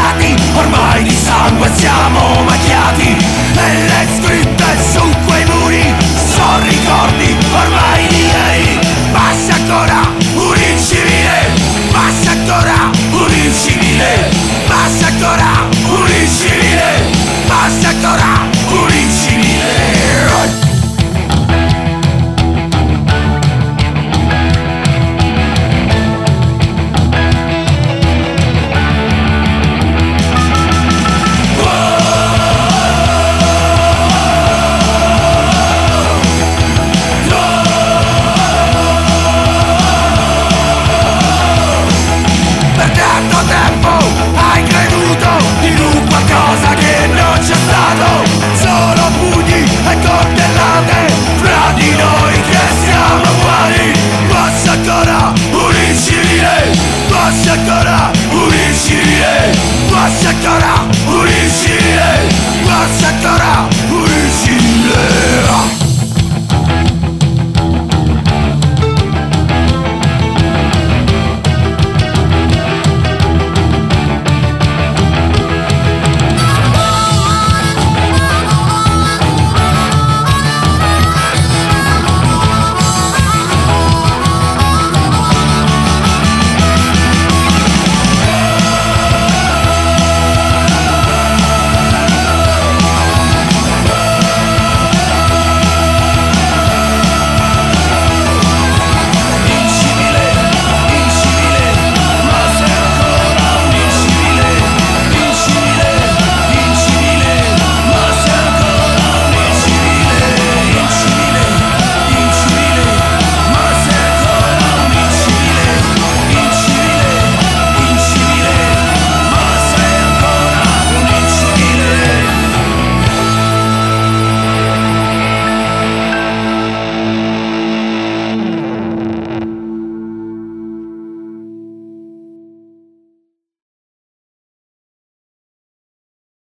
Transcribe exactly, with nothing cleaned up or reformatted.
stati, ormai di sangue siamo macchiati, e le scritte su quei muri sono ricordi ormai di ieri. Basta ancora un incivile, basta ancora un incivile, basta ancora un incivile, basta ancora un incivile. Basta ancora un incivile, basta ancora